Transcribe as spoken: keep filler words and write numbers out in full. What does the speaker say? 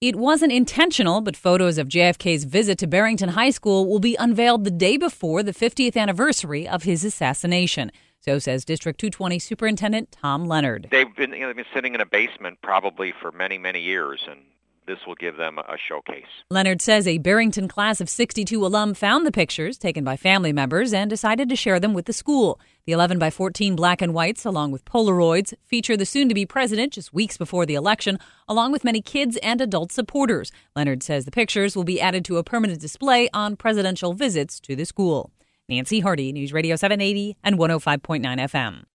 It wasn't intentional, but photos of J F K's visit to Barrington High School will be unveiled the day before the fiftieth anniversary of his assassination. So says District two twenty Superintendent Tom Leonard. They've been, you know, they've been sitting in a basement probably for many, many years, and this will give them a showcase. Leonard says a Barrington class of sixty-two alum found the pictures taken by family members and decided to share them with the school. The eleven by fourteen black and whites, along with Polaroids, feature the soon-to-be president just weeks before the election, along with many kids and adult supporters. Leonard says the pictures will be added to a permanent display on presidential visits to the school. Nancy Hardy, News Radio seven eighty and one oh five point nine F M.